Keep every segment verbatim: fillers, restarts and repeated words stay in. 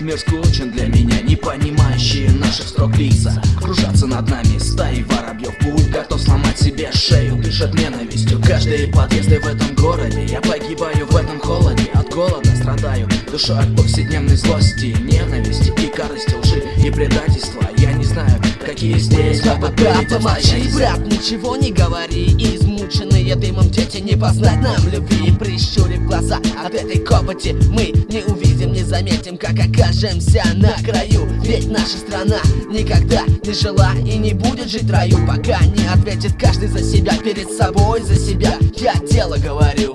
Мир скучен для меня, не понимающие наших строк лица. Кружатся над нами стаи воробьев, путь готов сломать себе шею. Дышат ненавистью каждые подъезды в этом городе. Я погибаю в этом холоде, от голода страдаю душой от повседневной злости, ненависти и корысти, лжи и предательства. Я не знаю, какие здесь брат, помолчи, брат, ничего не говори. Измученные дымом дети, не познать нам любви. Прищурив глаза от этой копоти, мы не увидим, не заметим, как окажемся на краю. Ведь наша страна никогда не жила и не будет жить в раю, пока не ответит каждый за себя, перед собой за себя. Я дело говорю.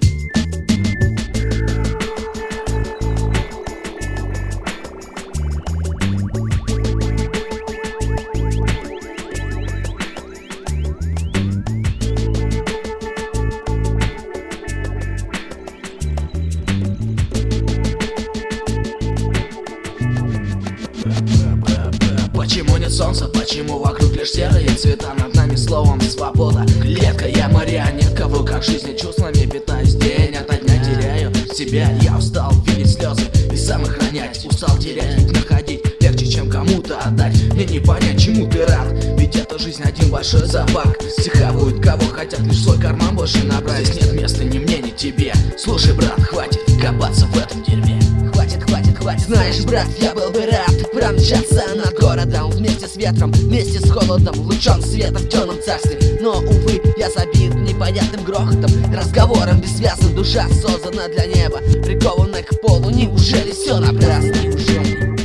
Почему нет солнца, почему вокруг лишь серые цвета? Над нами словом свобода. Клетка, я марионетка, в руках жизни чувствами питаюсь. День ото дня теряю себя. Я устал видеть слезы и сам их ронять. Устал терять, ведь находить легче, чем кому-то отдать. Мне не понять, чему ты рад, ведь эта жизнь один большой зоопарк. Стихавают кого хотят, лишь свой карман больше набрать. Здесь нет места ни мне, ни тебе. Слушай, брат, хватит копаться в этом дерьме. Хватит, хватит, хватит. Знаешь, брат, я был бы рад промчаться над городом вместе с ветром, вместе с холодом, лучом света в темном царстве. Но, увы, я забит непонятным грохотом, разговором бессвязным. Душа создана для неба, прикована к полу. Неужели все напрасно? Неужели?